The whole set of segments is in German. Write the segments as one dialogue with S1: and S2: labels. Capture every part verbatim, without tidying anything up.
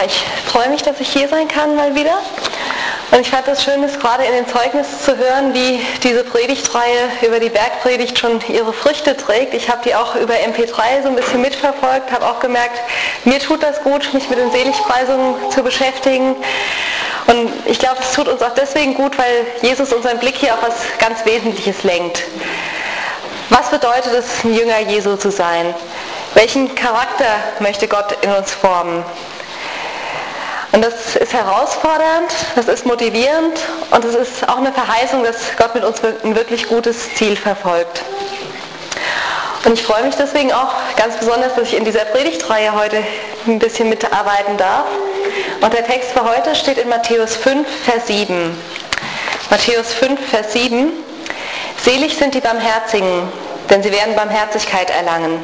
S1: Ja, ich freue mich, dass ich hier sein kann mal wieder. Und ich fand es schön, es gerade in den Zeugnissen zu hören, wie diese Predigtreihe über die Bergpredigt schon ihre Früchte trägt. Ich habe die auch über M P drei so ein bisschen mitverfolgt, habe auch gemerkt, mir tut das gut, mich mit den Seligpreisungen zu beschäftigen. Und ich glaube, es tut uns auch deswegen gut, weil Jesus unseren Blick hier auf was ganz Wesentliches lenkt. Was bedeutet es, ein Jünger Jesu zu sein? Welchen Charakter möchte Gott in uns formen? Und das ist herausfordernd, das ist motivierend und es ist auch eine Verheißung, dass Gott mit uns ein wirklich gutes Ziel verfolgt. Und ich freue mich deswegen auch ganz besonders, dass ich in dieser Predigtreihe heute ein bisschen mitarbeiten darf. Und der Text für heute steht in Matthäus fünf, Vers sieben. Matthäus fünf, Vers sieben. Selig sind die Barmherzigen, denn sie werden Barmherzigkeit erlangen.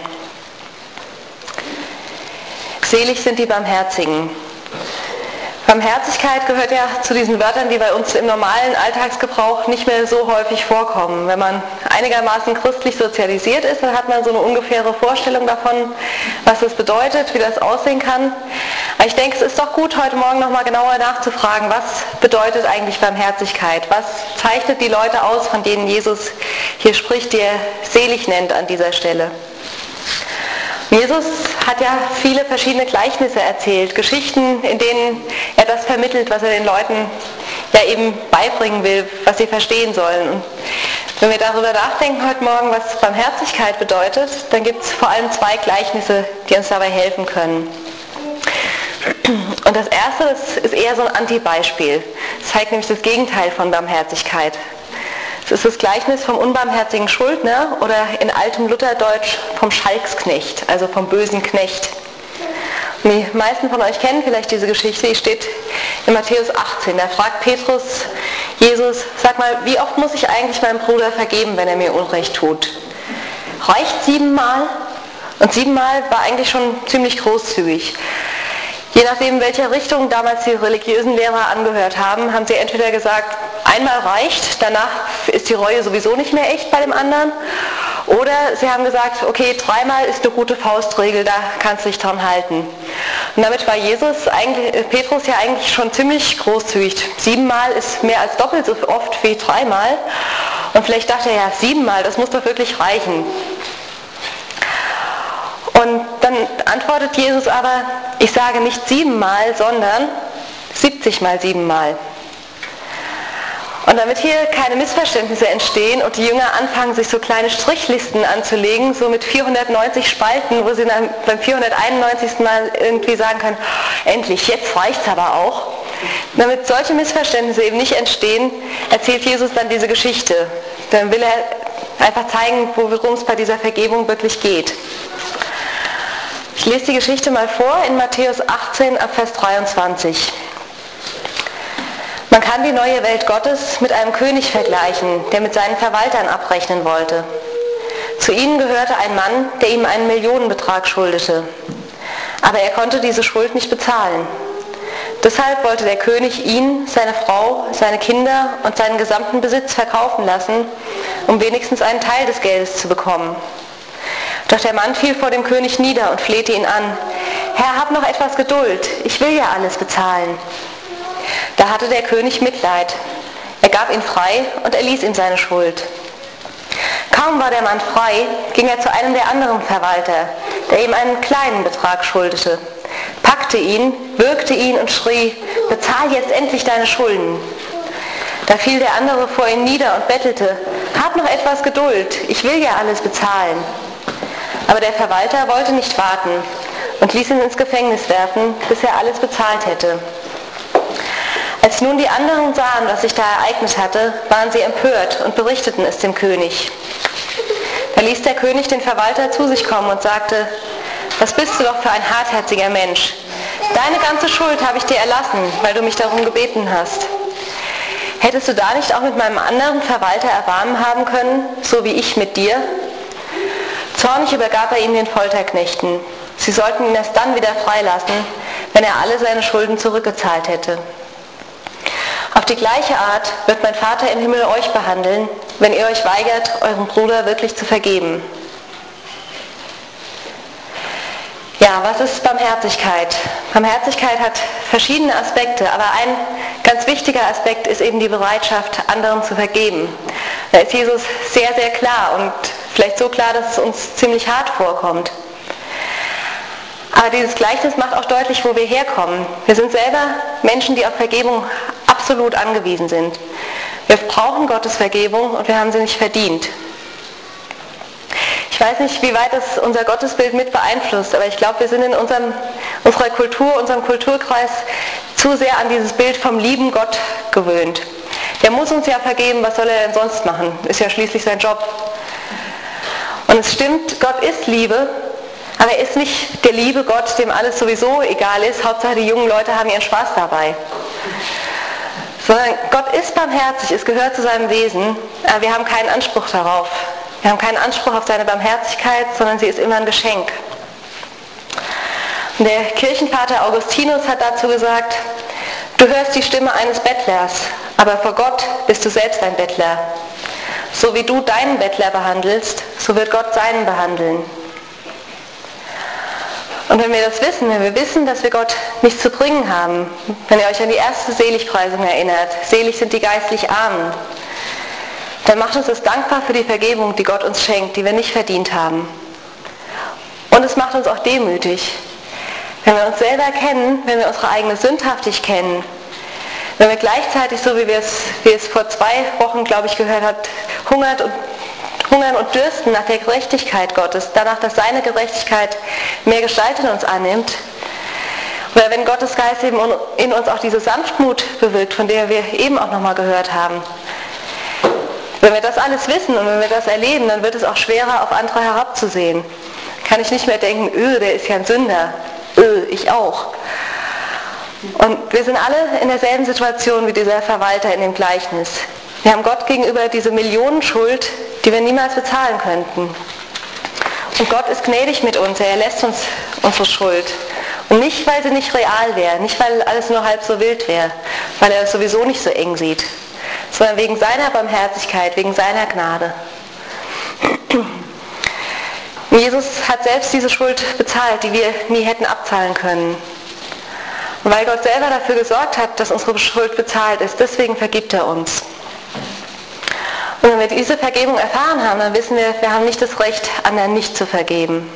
S1: Selig sind die Barmherzigen. Barmherzigkeit gehört ja zu diesen Wörtern, die bei uns im normalen Alltagsgebrauch nicht mehr so häufig vorkommen. Wenn man einigermaßen christlich sozialisiert ist, dann hat man so eine ungefähre Vorstellung davon, was das bedeutet, wie das aussehen kann. Aber ich denke, es ist doch gut, heute Morgen nochmal genauer nachzufragen, was bedeutet eigentlich Barmherzigkeit? Was zeichnet die Leute aus, von denen Jesus hier spricht, die er selig nennt an dieser Stelle? Jesus hat ja viele verschiedene Gleichnisse erzählt, Geschichten, in denen er das vermittelt, was er den Leuten ja eben beibringen will, was sie verstehen sollen. Und wenn wir darüber nachdenken heute Morgen, was Barmherzigkeit bedeutet, dann gibt es vor allem zwei Gleichnisse, die uns dabei helfen können. Und das erste, das ist eher so ein Antibeispiel. Das zeigt nämlich das Gegenteil von Barmherzigkeit. Es ist das Gleichnis vom unbarmherzigen Schuldner oder in altem Lutherdeutsch vom Schalksknecht, also vom bösen Knecht. Und die meisten von euch kennen vielleicht diese Geschichte, die steht in Matthäus achtzehn. Da fragt Petrus Jesus, sag mal, wie oft muss ich eigentlich meinem Bruder vergeben, wenn er mir Unrecht tut? Reicht siebenmal? Und siebenmal war eigentlich schon ziemlich großzügig. Je nachdem, welcher Richtung damals die religiösen Lehrer angehört haben, haben sie entweder gesagt, einmal reicht, danach ist die Reue sowieso nicht mehr echt bei dem anderen. Oder sie haben gesagt, okay, dreimal ist eine gute Faustregel, da kannst du dich dran halten. Und damit war Jesus, eigentlich, Petrus ja eigentlich schon ziemlich großzügig. Siebenmal ist mehr als doppelt so oft wie dreimal. Und vielleicht dachte er, ja, siebenmal, das muss doch wirklich reichen. Und dann antwortet Jesus aber, ich sage nicht siebenmal, sondern siebzig mal siebenmal. Und damit hier keine Missverständnisse entstehen und die Jünger anfangen, sich so kleine Strichlisten anzulegen, so mit vierhundertneunzig Spalten, wo sie dann beim vierhunderteinundneunzigsten Mal irgendwie sagen können, endlich, jetzt reicht's aber auch. Damit solche Missverständnisse eben nicht entstehen, erzählt Jesus dann diese Geschichte. Dann will er einfach zeigen, worum es bei dieser Vergebung wirklich geht. Ich lese die Geschichte mal vor in Matthäus achtzehn ab Vers dreiundzwanzig. Man kann die neue Welt Gottes mit einem König vergleichen, der mit seinen Verwaltern abrechnen wollte. Zu ihnen gehörte ein Mann, der ihm einen Millionenbetrag schuldete. Aber er konnte diese Schuld nicht bezahlen. Deshalb wollte der König ihn, seine Frau, seine Kinder und seinen gesamten Besitz verkaufen lassen, um wenigstens einen Teil des Geldes zu bekommen. Doch der Mann fiel vor dem König nieder und flehte ihn an. Herr, hab noch etwas Geduld, ich will ja alles bezahlen. Da hatte der König Mitleid. Er gab ihn frei und erließ ihm seine Schuld. Kaum war der Mann frei, ging er zu einem der anderen Verwalter, der ihm einen kleinen Betrag schuldete, packte ihn, würgte ihn und schrie, bezahl jetzt endlich deine Schulden. Da fiel der andere vor ihn nieder und bettelte, hab noch etwas Geduld, ich will ja alles bezahlen. Aber der Verwalter wollte nicht warten und ließ ihn ins Gefängnis werfen, bis er alles bezahlt hätte. Als nun die anderen sahen, was sich da ereignet hatte, waren sie empört und berichteten es dem König. Da ließ der König den Verwalter zu sich kommen und sagte, was bist du doch für ein hartherziger Mensch? Deine ganze Schuld habe ich dir erlassen, weil du mich darum gebeten hast. Hättest du da nicht auch mit meinem anderen Verwalter Erbarmen haben können, so wie ich mit dir? Zornig übergab er ihn den Folterknechten. Sie sollten ihn erst dann wieder freilassen, wenn er alle seine Schulden zurückgezahlt hätte. Auf die gleiche Art wird mein Vater im Himmel euch behandeln, wenn ihr euch weigert, eurem Bruder wirklich zu vergeben. Ja, was ist Barmherzigkeit? Barmherzigkeit hat verschiedene Aspekte, aber ein ganz wichtiger Aspekt ist eben die Bereitschaft, anderen zu vergeben. Da ist Jesus sehr, sehr klar und vielleicht so klar, dass es uns ziemlich hart vorkommt. Aber dieses Gleichnis macht auch deutlich, wo wir herkommen. Wir sind selber Menschen, die auf Vergebung absolut angewiesen sind. Wir brauchen Gottes Vergebung und wir haben sie nicht verdient. Ich weiß nicht, wie weit das unser Gottesbild mit beeinflusst, aber ich glaube, wir sind in unserem, unserer Kultur, unserem Kulturkreis zu sehr an dieses Bild vom lieben Gott gewöhnt. Der muss uns ja vergeben, was soll er denn sonst machen? Ist ja schließlich sein Job. Und es stimmt, Gott ist Liebe, aber er ist nicht der liebe Gott, dem alles sowieso egal ist. Hauptsache die jungen Leute haben ihren Spaß dabei. Sondern Gott ist barmherzig, es gehört zu seinem Wesen, aber wir haben keinen Anspruch darauf. Wir haben keinen Anspruch auf seine Barmherzigkeit, sondern sie ist immer ein Geschenk. Und der Kirchenvater Augustinus hat dazu gesagt, du hörst die Stimme eines Bettlers, aber vor Gott bist du selbst ein Bettler. So wie du deinen Bettler behandelst, so wird Gott seinen behandeln. Und wenn wir das wissen, wenn wir wissen, dass wir Gott nichts zu bringen haben, wenn ihr euch an die erste Seligpreisung erinnert, selig sind die geistlich Armen, dann macht uns das dankbar für die Vergebung, die Gott uns schenkt, die wir nicht verdient haben. Und es macht uns auch demütig. Wenn wir uns selber kennen, wenn wir unsere eigene Sündhaftigkeit kennen, wenn wir gleichzeitig, so wie wir es, wie es vor zwei Wochen, glaube ich, gehört habt, hungert und, hungern und dürsten nach der Gerechtigkeit Gottes, danach, dass seine Gerechtigkeit mehr Gestalt in uns annimmt, oder wenn Gottes Geist eben in uns auch diese Sanftmut bewirkt, von der wir eben auch nochmal gehört haben, wenn wir das alles wissen und wenn wir das erleben, dann wird es auch schwerer, auf andere herabzusehen. Kann ich nicht mehr denken, öh, der ist ja ein Sünder. Öh, ich auch. Und wir sind alle in derselben Situation wie dieser Verwalter in dem Gleichnis. Wir haben Gott gegenüber diese Millionenschuld, die wir niemals bezahlen könnten. Und Gott ist gnädig mit uns, er erlässt uns unsere Schuld. Und nicht, weil sie nicht real wäre, nicht, weil alles nur halb so wild wäre, weil er es sowieso nicht so eng sieht, sondern wegen seiner Barmherzigkeit, wegen seiner Gnade. Jesus hat selbst diese Schuld bezahlt, die wir nie hätten abzahlen können. Und weil Gott selber dafür gesorgt hat, dass unsere Schuld bezahlt ist, deswegen vergibt er uns. Und wenn wir diese Vergebung erfahren haben, dann wissen wir, wir haben nicht das Recht, anderen nicht zu vergeben.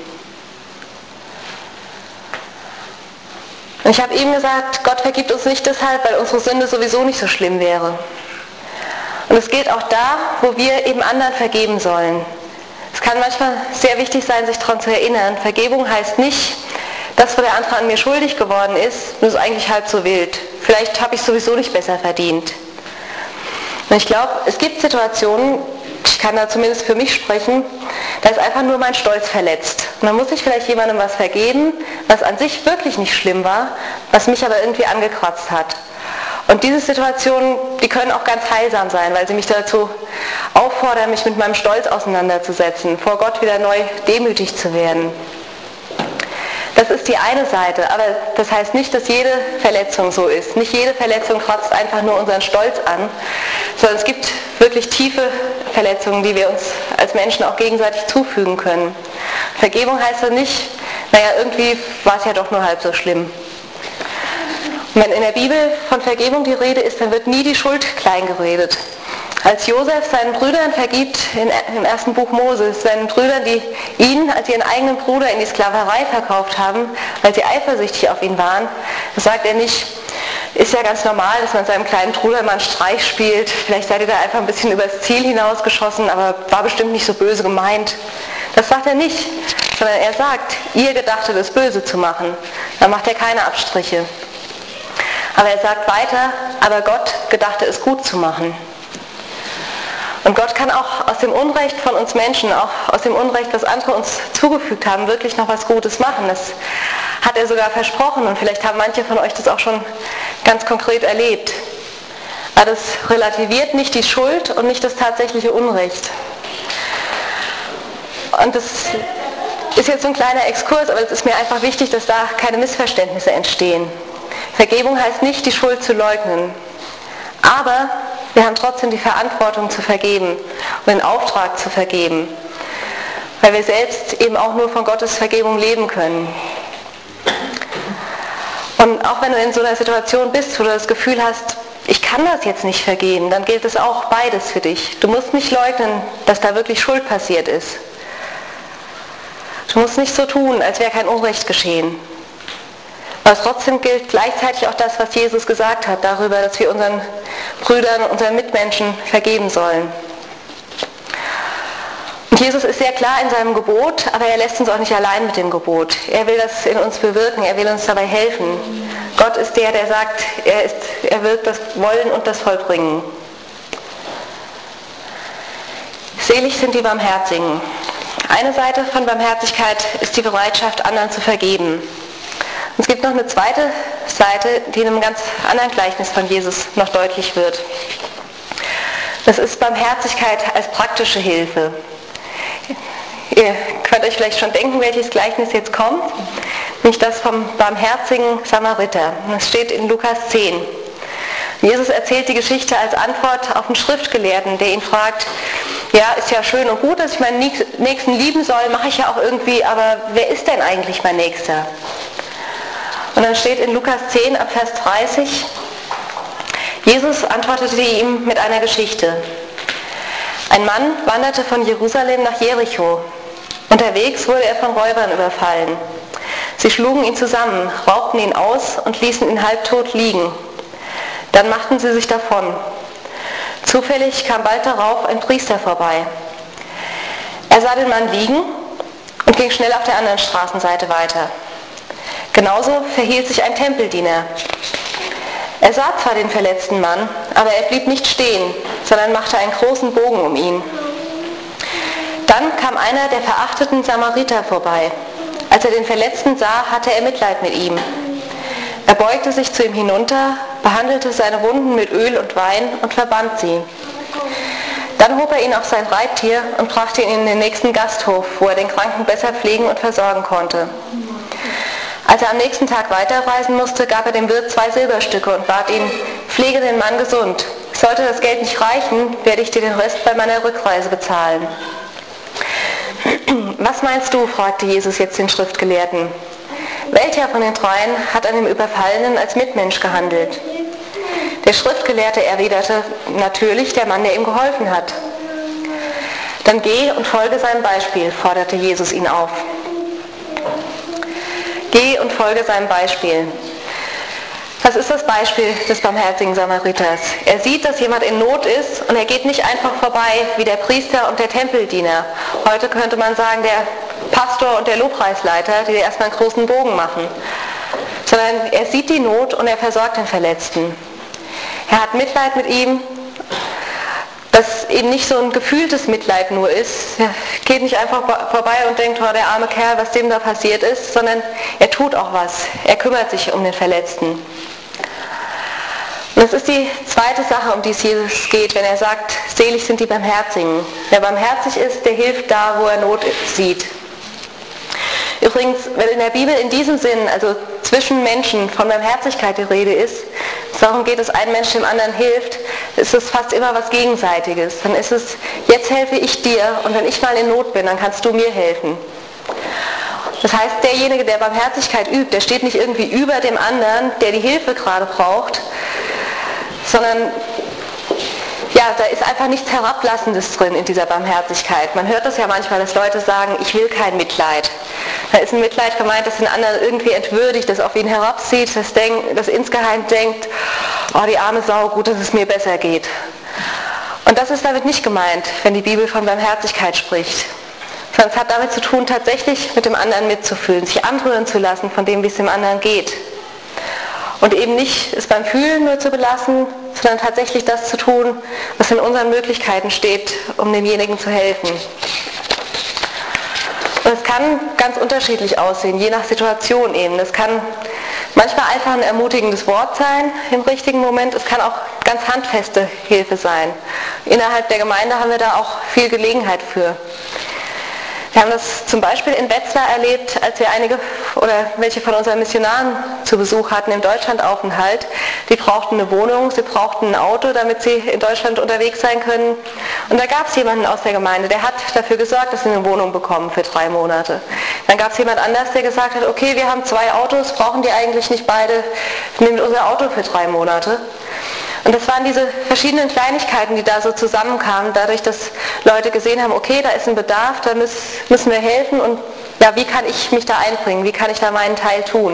S1: Und ich habe eben gesagt, Gott vergibt uns nicht deshalb, weil unsere Sünde sowieso nicht so schlimm wäre. Und es geht auch da, wo wir eben anderen vergeben sollen. Es kann manchmal sehr wichtig sein, sich daran zu erinnern. Vergebung heißt nicht, das, wo der andere an mir schuldig geworden ist, das ist eigentlich halb so wild. Vielleicht habe ich es sowieso nicht besser verdient. Und ich glaube, es gibt Situationen, ich kann da zumindest für mich sprechen, da ist einfach nur mein Stolz verletzt. Und dann muss ich vielleicht jemandem was vergeben, was an sich wirklich nicht schlimm war, was mich aber irgendwie angekratzt hat. Und diese Situationen, die können auch ganz heilsam sein, weil sie mich dazu auffordern, mich mit meinem Stolz auseinanderzusetzen, vor Gott wieder neu demütig zu werden. Das ist die eine Seite, aber das heißt nicht, dass jede Verletzung so ist. Nicht jede Verletzung kratzt einfach nur unseren Stolz an, sondern es gibt wirklich tiefe Verletzungen, die wir uns als Menschen auch gegenseitig zufügen können. Vergebung heißt dann nicht, naja, irgendwie war es ja doch nur halb so schlimm. Und wenn in der Bibel von Vergebung die Rede ist, dann wird nie die Schuld klein geredet. Als Josef seinen Brüdern vergibt, in, im ersten Buch Moses, seinen Brüdern, die ihn als ihren eigenen Bruder in die Sklaverei verkauft haben, weil sie eifersüchtig auf ihn waren, das sagt er nicht, ist ja ganz normal, dass man seinem kleinen Bruder mal einen Streich spielt, vielleicht seid ihr da einfach ein bisschen übers Ziel hinausgeschossen, aber war bestimmt nicht so böse gemeint. Das sagt er nicht, sondern er sagt, ihr gedachtet es böse zu machen. Dann macht er keine Abstriche. Aber er sagt weiter, aber Gott gedachte es gut zu machen. Und Gott kann auch aus dem Unrecht von uns Menschen, auch aus dem Unrecht, was andere uns zugefügt haben, wirklich noch was Gutes machen. Das hat er sogar versprochen und vielleicht haben manche von euch das auch schon ganz konkret erlebt. Aber das relativiert nicht die Schuld und nicht das tatsächliche Unrecht. Und das ist jetzt so ein kleiner Exkurs, aber es ist mir einfach wichtig, dass da keine Missverständnisse entstehen. Vergebung heißt nicht, die Schuld zu leugnen. Aber wir haben trotzdem die Verantwortung zu vergeben und den Auftrag zu vergeben, weil wir selbst eben auch nur von Gottes Vergebung leben können. Und auch wenn du in so einer Situation bist, wo du das Gefühl hast, ich kann das jetzt nicht vergeben, dann gilt es auch beides für dich. Du musst nicht leugnen, dass da wirklich Schuld passiert ist. Du musst nicht so tun, als wäre kein Unrecht geschehen. Aber trotzdem gilt gleichzeitig auch das, was Jesus gesagt hat, darüber, dass wir unseren Brüdern, unseren Mitmenschen vergeben sollen. Und Jesus ist sehr klar in seinem Gebot, aber er lässt uns auch nicht allein mit dem Gebot. Er will das in uns bewirken, er will uns dabei helfen. Gott ist der, der sagt, er, ist, er wird das Wollen und das Vollbringen. Selig sind die Barmherzigen. Eine Seite von Barmherzigkeit ist die Bereitschaft, anderen zu vergeben. Und es gibt noch eine zweite Seite, die in einem ganz anderen Gleichnis von Jesus noch deutlich wird. Das ist Barmherzigkeit als praktische Hilfe. Ihr könnt euch vielleicht schon denken, welches Gleichnis jetzt kommt, nämlich das vom barmherzigen Samariter. Das steht in Lukas zehn. Jesus erzählt die Geschichte als Antwort auf einen Schriftgelehrten, der ihn fragt, ja, ist ja schön und gut, dass ich meinen Nächsten lieben soll, mache ich ja auch irgendwie, aber wer ist denn eigentlich mein Nächster? Und dann steht in Lukas zehn ab Vers dreißig, Jesus antwortete ihm mit einer Geschichte. Ein Mann wanderte von Jerusalem nach Jericho. Unterwegs wurde er von Räubern überfallen. Sie schlugen ihn zusammen, raubten ihn aus und ließen ihn halbtot liegen. Dann machten sie sich davon. Zufällig kam bald darauf ein Priester vorbei. Er sah den Mann liegen und ging schnell auf der anderen Straßenseite weiter. Genauso verhielt sich ein Tempeldiener. Er sah zwar den verletzten Mann, aber er blieb nicht stehen, sondern machte einen großen Bogen um ihn. Dann kam einer der verachteten Samariter vorbei. Als er den Verletzten sah, hatte er Mitleid mit ihm. Er beugte sich zu ihm hinunter, behandelte seine Wunden mit Öl und Wein und verband sie. Dann hob er ihn auf sein Reittier und brachte ihn in den nächsten Gasthof, wo er den Kranken besser pflegen und versorgen konnte. Als er am nächsten Tag weiterreisen musste, gab er dem Wirt zwei Silberstücke und bat ihn, pflege den Mann gesund. Sollte das Geld nicht reichen, werde ich dir den Rest bei meiner Rückreise bezahlen. Was meinst du, fragte Jesus jetzt den Schriftgelehrten. Welcher von den dreien hat an dem Überfallenen als Mitmensch gehandelt? Der Schriftgelehrte erwiderte, natürlich der Mann, der ihm geholfen hat. Dann geh und folge seinem Beispiel, forderte Jesus ihn auf. Geh und folge seinem Beispiel. Was ist das Beispiel des barmherzigen Samariters? Er sieht, dass jemand in Not ist und er geht nicht einfach vorbei wie der Priester und der Tempeldiener. Heute könnte man sagen, der Pastor und der Lobpreisleiter, die erstmal einen großen Bogen machen. Sondern er sieht die Not und er versorgt den Verletzten. Er hat Mitleid mit ihm, dass eben nicht so ein gefühltes Mitleid nur ist. Er geht nicht einfach vorbei und denkt, oh, der arme Kerl, was dem da passiert ist, sondern er tut auch was. Er kümmert sich um den Verletzten. Und das ist die zweite Sache, um die es Jesus geht, wenn er sagt, selig sind die Barmherzigen. Wer barmherzig ist, der hilft da, wo er Not sieht. Übrigens, wenn in der Bibel in diesem Sinn, also zwischen Menschen, von Barmherzigkeit die Rede ist, darum geht es, ein Mensch dem anderen hilft, ist es fast immer was Gegenseitiges. Dann ist es, jetzt helfe ich dir und wenn ich mal in Not bin, dann kannst du mir helfen. Das heißt, derjenige, der Barmherzigkeit übt, der steht nicht irgendwie über dem anderen, der die Hilfe gerade braucht, sondern ja, da ist einfach nichts Herablassendes drin in dieser Barmherzigkeit. Man hört das ja manchmal, dass Leute sagen, ich will kein Mitleid. Da ist ein Mitleid gemeint, das den anderen irgendwie entwürdigt, das auf ihn herabzieht, das, denk, das insgeheim denkt, oh die arme Sau, gut, dass es mir besser geht. Und das ist damit nicht gemeint, wenn die Bibel von Barmherzigkeit spricht. Sondern es hat damit zu tun, tatsächlich mit dem anderen mitzufühlen, sich anrühren zu lassen von dem, wie es dem anderen geht. Und eben nicht es beim Fühlen nur zu belassen, sondern tatsächlich das zu tun, was in unseren Möglichkeiten steht, um demjenigen zu helfen. Und es kann ganz unterschiedlich aussehen, je nach Situation eben. Es kann manchmal einfach ein ermutigendes Wort sein im richtigen Moment. Es kann auch ganz handfeste Hilfe sein. Innerhalb der Gemeinde haben wir da auch viel Gelegenheit für. Wir haben das zum Beispiel in Wetzlar erlebt, als wir einige oder welche von unseren Missionaren zu Besuch hatten im Deutschlandaufenthalt. Die brauchten eine Wohnung, sie brauchten ein Auto, damit sie in Deutschland unterwegs sein können. Und da gab es jemanden aus der Gemeinde, der hat dafür gesorgt, dass sie eine Wohnung bekommen für drei Monate. Dann gab es jemand anders, der gesagt hat, okay, wir haben zwei Autos, brauchen die eigentlich nicht beide, nehmt unser Auto für drei Monate. Und das waren diese verschiedenen Kleinigkeiten, die da so zusammenkamen, dadurch, dass Leute gesehen haben, okay, da ist ein Bedarf, da müssen wir helfen und ja, wie kann ich mich da einbringen, wie kann ich da meinen Teil tun?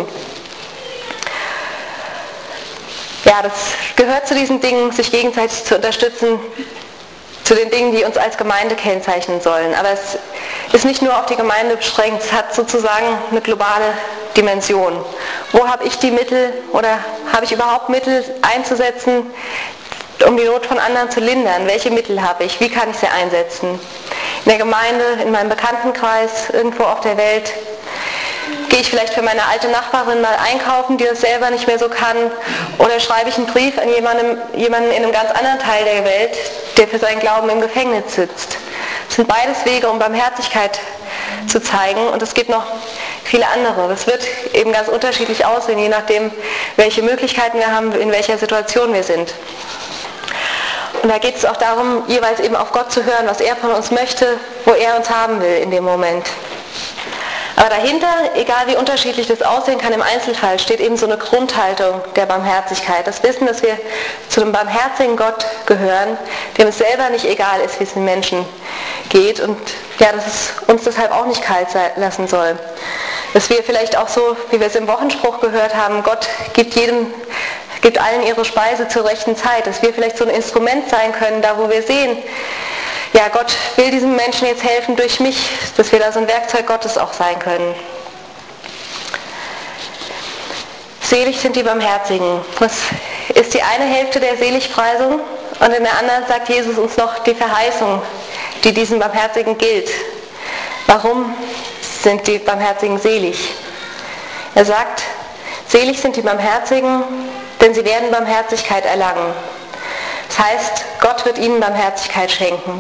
S1: Ja, das gehört zu diesen Dingen, sich gegenseitig zu unterstützen, zu den Dingen, die uns als Gemeinde kennzeichnen sollen. Aber es ist nicht nur auf die Gemeinde beschränkt, es hat sozusagen eine globale Dimension. Wo habe ich die Mittel oder habe ich überhaupt Mittel einzusetzen, um die Not von anderen zu lindern? Welche Mittel habe ich? Wie kann ich sie einsetzen? In der Gemeinde, in meinem Bekanntenkreis, irgendwo auf der Welt? Gehe ich vielleicht für meine alte Nachbarin mal einkaufen, die das selber nicht mehr so kann? Oder schreibe ich einen Brief an jemanden, jemanden in einem ganz anderen Teil der Welt, der für seinen Glauben im Gefängnis sitzt? Das sind beides Wege, um Barmherzigkeit zu zeigen. Und es gibt noch viele andere. Das wird eben ganz unterschiedlich aussehen, je nachdem, welche Möglichkeiten wir haben, in welcher Situation wir sind. Und da geht es auch darum, jeweils eben auf Gott zu hören, was er von uns möchte, wo er uns haben will in dem Moment. Aber dahinter, egal wie unterschiedlich das aussehen kann im Einzelfall, steht eben so eine Grundhaltung der Barmherzigkeit. Das Wissen, dass wir zu einem barmherzigen Gott gehören, dem es selber nicht egal ist, wie es den Menschen geht und ja, dass es uns deshalb auch nicht kalt lassen soll. Dass wir vielleicht auch so, wie wir es im Wochenspruch gehört haben, Gott gibt jedem, gibt allen ihre Speise zur rechten Zeit, dass wir vielleicht so ein Instrument sein können, da wo wir sehen, ja, Gott will diesem Menschen jetzt helfen durch mich, dass wir da so ein Werkzeug Gottes auch sein können. Selig sind die Barmherzigen. Das ist die eine Hälfte der Seligpreisung und in der anderen sagt Jesus uns noch die Verheißung, die diesen Barmherzigen gilt. Warum sind die Barmherzigen selig? Er sagt, selig sind die Barmherzigen, denn sie werden Barmherzigkeit erlangen. Das heißt, Gott wird ihnen Barmherzigkeit schenken.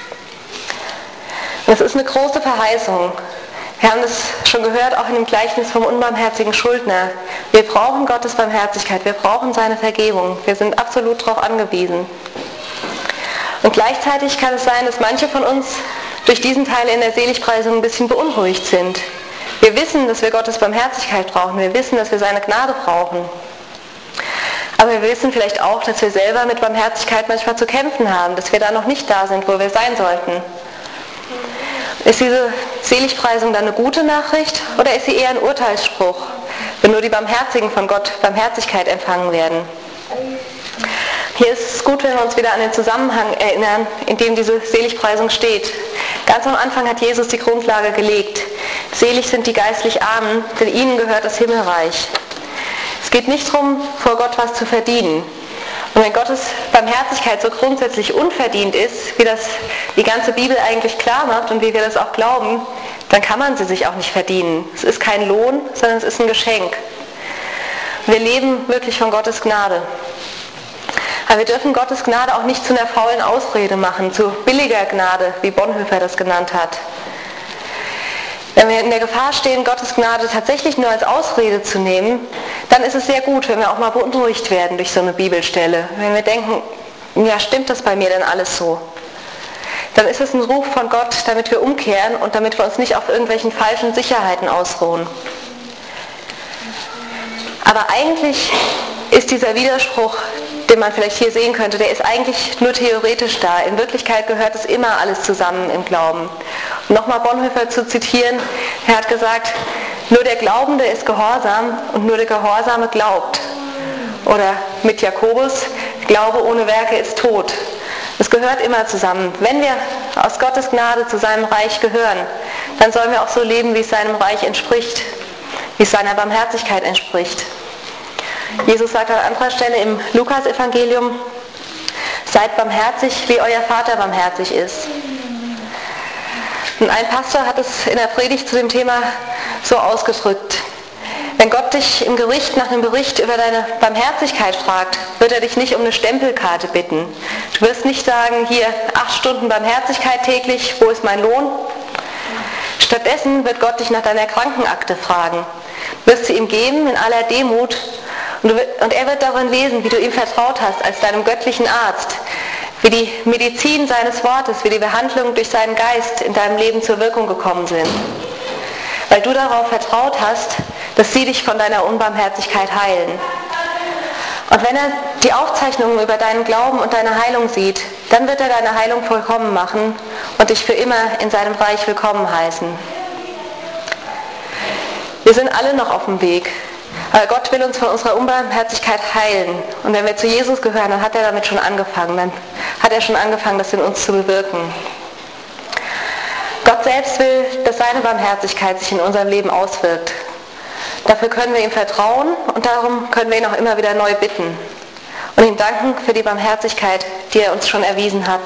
S1: Das ist eine große Verheißung. Wir haben das schon gehört, auch in dem Gleichnis vom unbarmherzigen Schuldner. Wir brauchen Gottes Barmherzigkeit, wir brauchen seine Vergebung. Wir sind absolut darauf angewiesen. Und gleichzeitig kann es sein, dass manche von uns durch diesen Teil in der Seligpreisung ein bisschen beunruhigt sind. Wir wissen, dass wir Gottes Barmherzigkeit brauchen. Wir wissen, dass wir seine Gnade brauchen. Aber wir wissen vielleicht auch, dass wir selber mit Barmherzigkeit manchmal zu kämpfen haben, dass wir da noch nicht da sind, wo wir sein sollten. Ist diese Seligpreisung dann eine gute Nachricht oder ist sie eher ein Urteilsspruch, wenn nur die Barmherzigen von Gott Barmherzigkeit empfangen werden? Hier ist es gut, wenn wir uns wieder an den Zusammenhang erinnern, in dem diese Seligpreisung steht. Ganz am Anfang hat Jesus die Grundlage gelegt. Selig sind die geistlich Armen, denn ihnen gehört das Himmelreich. Es geht nicht darum, vor Gott was zu verdienen. Und wenn Gottes Barmherzigkeit so grundsätzlich unverdient ist, wie das die ganze Bibel eigentlich klar macht und wie wir das auch glauben, dann kann man sie sich auch nicht verdienen. Es ist kein Lohn, sondern es ist ein Geschenk. Wir leben wirklich von Gottes Gnade. Aber wir dürfen Gottes Gnade auch nicht zu einer faulen Ausrede machen, zu billiger Gnade, wie Bonhoeffer das genannt hat. Wenn wir in der Gefahr stehen, Gottes Gnade tatsächlich nur als Ausrede zu nehmen, dann ist es sehr gut, wenn wir auch mal beunruhigt werden durch so eine Bibelstelle. Wenn wir denken, ja, stimmt das bei mir denn alles so? Dann ist es ein Ruf von Gott, damit wir umkehren und damit wir uns nicht auf irgendwelchen falschen Sicherheiten ausruhen. Aber eigentlich ist dieser Widerspruch, den man vielleicht hier sehen könnte, der ist eigentlich nur theoretisch da. In Wirklichkeit gehört es immer alles zusammen im Glauben. Und nochmal Bonhoeffer zu zitieren, er hat gesagt, nur der Glaubende ist gehorsam und nur der Gehorsame glaubt. Oder mit Jakobus, Glaube ohne Werke ist tot. Es gehört immer zusammen. Wenn wir aus Gottes Gnade zu seinem Reich gehören, dann sollen wir auch so leben, wie es seinem Reich entspricht, wie es seiner Barmherzigkeit entspricht. Jesus sagt an anderer Stelle im Lukas-Evangelium, seid barmherzig, wie euer Vater barmherzig ist. Und ein Pastor hat es in der Predigt zu dem Thema so ausgedrückt. Wenn Gott dich im Gericht nach einem Bericht über deine Barmherzigkeit fragt, wird er dich nicht um eine Stempelkarte bitten. Du wirst nicht sagen, hier acht Stunden Barmherzigkeit täglich, wo ist mein Lohn? Stattdessen wird Gott dich nach deiner Krankenakte fragen. Du wirst sie ihm geben in aller Demut und, du, und er wird darin lesen, wie du ihm vertraut hast als deinem göttlichen Arzt, wie die Medizin seines Wortes, wie die Behandlung durch seinen Geist in deinem Leben zur Wirkung gekommen sind. Weil du darauf vertraut hast, dass sie dich von deiner Unbarmherzigkeit heilen. Und wenn er die Aufzeichnungen über deinen Glauben und deine Heilung sieht, dann wird er deine Heilung vollkommen machen und dich für immer in seinem Reich willkommen heißen. Wir sind alle noch auf dem Weg, aber Gott will uns von unserer Unbarmherzigkeit heilen. Und wenn wir zu Jesus gehören, dann hat er damit schon angefangen. Dann hat er schon angefangen, das in uns zu bewirken. Gott selbst will, dass seine Barmherzigkeit sich in unserem Leben auswirkt. Dafür können wir ihm vertrauen und darum können wir ihn auch immer wieder neu bitten und ihm danken für die Barmherzigkeit, die er uns schon erwiesen hat.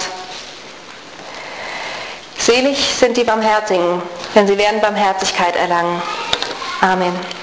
S1: Selig sind die Barmherzigen, denn sie werden Barmherzigkeit erlangen. Amen.